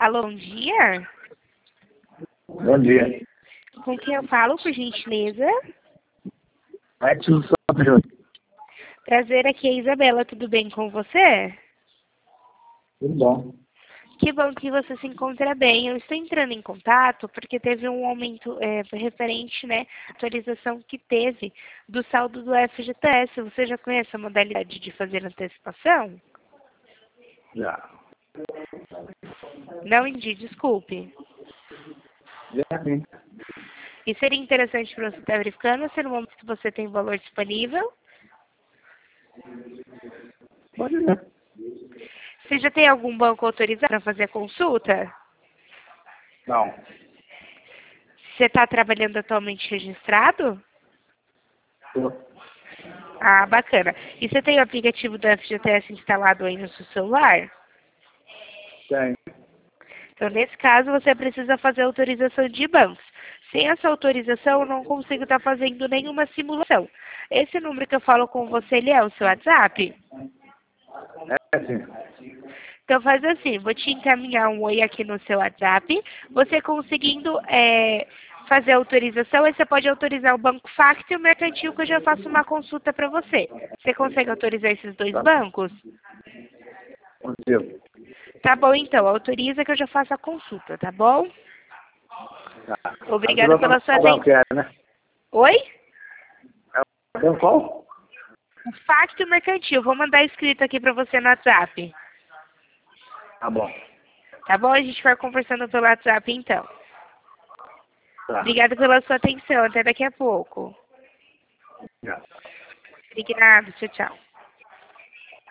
Alô, bom dia. Bom dia. Com quem eu falo, por gentileza? Edson Santos Júnior. Prazer, aqui é a Isabela. Tudo bem com você? Tudo bom. Que bom que você se encontra bem. Eu estou entrando em contato porque teve um aumento referente, né, à atualização que teve do saldo do FGTS. Você já conhece a modalidade de fazer antecipação? Já. Não entendi, desculpe. Já sim. E seria interessante para você estar verificando se no momento que você tem valor disponível. Pode ver. Você já tem algum banco autorizado para fazer a consulta? Não. Você está trabalhando atualmente registrado? Tô. Ah, bacana. E você tem o aplicativo do FGTS instalado aí no seu celular? Tem. Então, nesse caso, você precisa fazer autorização de bancos. Sem essa autorização, eu não consigo estar fazendo nenhuma simulação. Esse número que eu falo com você, ele é o seu WhatsApp? É sim. Então, faz assim, vou te encaminhar um oi aqui no seu WhatsApp. Você conseguindo fazer a autorização, aí você pode autorizar o Banco Facto e o Mercantil, que eu já faço uma consulta para você. Você consegue autorizar esses dois Tá. bancos? Consigo. Tá bom, então. Autoriza que eu já faço a consulta, tá bom? Tá. Obrigada pela sua Qual atenção. que é, né? Oi? É qual? O Facto Mercantil. Vou mandar escrito aqui para você no WhatsApp. Tá bom. Tá bom? A gente vai conversando pelo WhatsApp, então. Tá. Obrigada pela sua atenção. Até daqui a pouco. Já. Obrigada. Tchau, tchau.